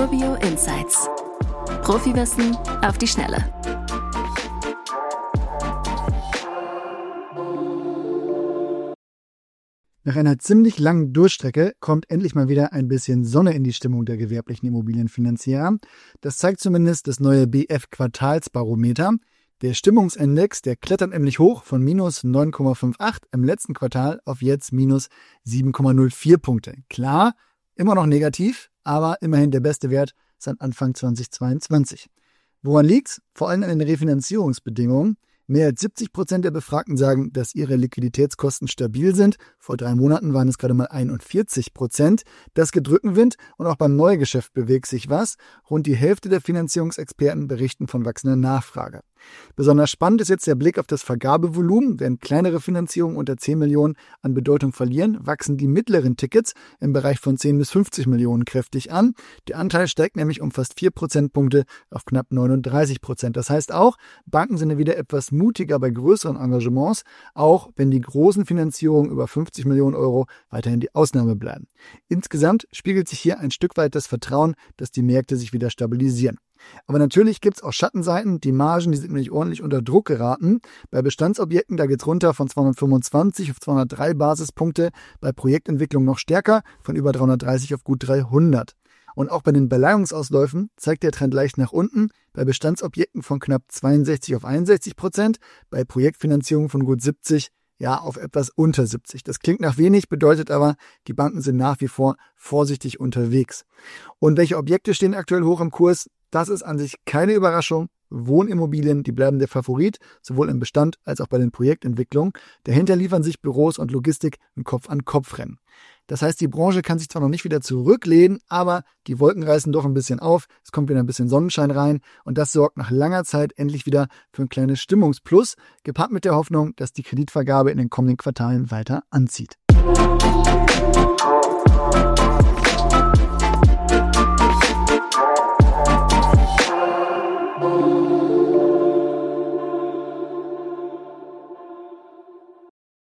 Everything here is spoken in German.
Urbio Insights. Profiwissen auf die Schnelle. Nach einer ziemlich langen Durchstrecke kommt endlich mal wieder ein bisschen Sonne in die Stimmung der gewerblichen Immobilienfinanzierer. Das zeigt zumindest das neue BF-Quartalsbarometer. Der Stimmungsindex, der klettert nämlich hoch von minus 9,58 im letzten Quartal auf jetzt minus 7,04 Punkte. Klar, immer noch negativ, aber immerhin der beste Wert seit Anfang 2022. Woran liegt's? Vor allem an den Refinanzierungsbedingungen. Mehr als 70% der Befragten sagen, dass ihre Liquiditätskosten stabil sind. Vor 3 Monaten waren es gerade mal 41%. Das gibt Rückenwind und auch beim Neugeschäft bewegt sich was. Rund die Hälfte der Finanzierungsexperten berichten von wachsender Nachfrage. Besonders spannend ist jetzt der Blick auf das Vergabevolumen. Während kleinere Finanzierungen unter 10 Millionen an Bedeutung verlieren, wachsen die mittleren Tickets im Bereich von 10 bis 50 Millionen kräftig an. Der Anteil steigt nämlich um fast 4 Prozentpunkte auf knapp 39%. Das heißt auch, Banken sind wieder etwas mutiger bei größeren Engagements, auch wenn die großen Finanzierungen über 50 Millionen Euro weiterhin die Ausnahme bleiben. Insgesamt spiegelt sich hier ein Stück weit das Vertrauen, dass die Märkte sich wieder stabilisieren. Aber natürlich gibt es auch Schattenseiten. Die Margen, die sind nämlich ordentlich unter Druck geraten. Bei Bestandsobjekten, da geht es runter von 225 auf 203 Basispunkte. Bei Projektentwicklung noch stärker, von über 330 auf gut 300. Und auch bei den Beleihungsausläufen zeigt der Trend leicht nach unten. Bei Bestandsobjekten von knapp 62 auf 61%, bei Projektfinanzierung von gut 70 auf etwas unter 70. Das klingt nach wenig, bedeutet aber, die Banken sind nach wie vor vorsichtig unterwegs. Und welche Objekte stehen aktuell hoch im Kurs? Das ist an sich keine Überraschung. Wohnimmobilien, die bleiben der Favorit, sowohl im Bestand als auch bei den Projektentwicklungen. Dahinter liefern sich Büros und Logistik ein Kopf-an-Kopf-Rennen. Das heißt, die Branche kann sich zwar noch nicht wieder zurücklehnen, aber die Wolken reißen doch ein bisschen auf. Es kommt wieder ein bisschen Sonnenschein rein und das sorgt nach langer Zeit endlich wieder für ein kleines Stimmungsplus, gepaart mit der Hoffnung, dass die Kreditvergabe in den kommenden Quartalen weiter anzieht.